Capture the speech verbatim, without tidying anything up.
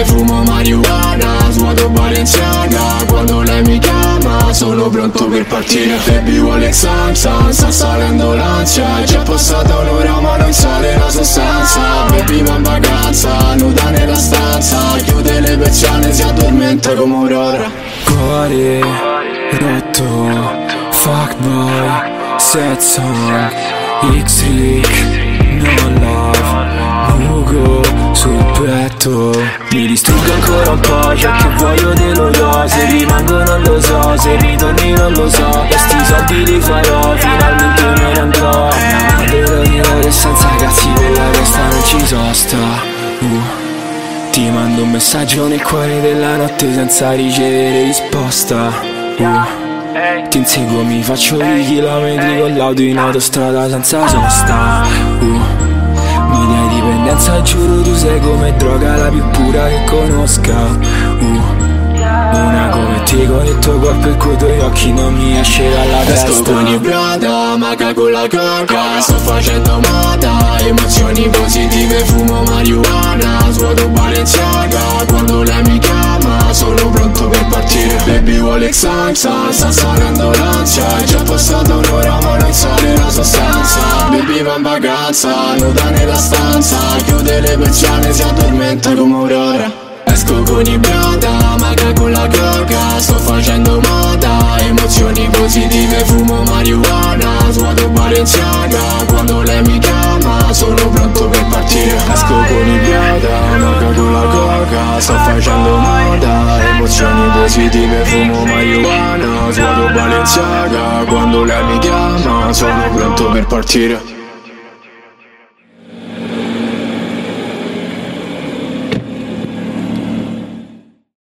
positive, fumo marijuana, svuoto Balenciaga. Quando lei mi chiama sono pronto per partire. Baby vuole Xanxa, sta salendo l'ansia. È già passata un'ora ma non sale la sostanza. Baby va in vacanza, nuda nella stanza. Chiude le persiane, si addormenta come un'ora. Cuore rotto, fuckboy, set song, X-Rick, no love, buco sul petto. Mi distruggo ancora un po' perché voglio dello do. Se rimango non lo so, se ritorni non lo so. Questi soldi li farò, finalmente me ne andrò. Ma devo dire che senza cazzi della testa non ci sosta. uh. Ti mando un messaggio nel cuore della notte senza ricevere risposta. uh. Ti inseguo, mi faccio i chilometri con l'auto in autostrada senza sosta. uh. Mi dai dipendenza, giuro tu sei come droga la più pura che conosca. uh. Una come te con il tuo corpo e coi tuoi occhi non mi esce dalla testa. Esco con i Prada, maga con la coca. Sto facendo moda, emozioni positive, fumo marijuana, svuoto Balenciaga. Quando lei mi chiama sono pronto per partire. Baby vuole Xanxa, sta salendo l'ansia. È già passata un'ora ma non sale la sostanza. Baby va in vacanza, nuda nella stanza. Chiude le persiane, si addormenta come un'ora. Esco con i Prada, maga con la coca. Sto facendo moda, emozioni positive, fumo marijuana, svuoto Balenciaga. Quando lei mi chiama sono pronto per partire. Esco con i Prada, maga con la coca. Sto facendo moda, emozioni positive, fumo marijuana, svuoto Balenciaga. Quando lei mi chiama sono pronto per partire.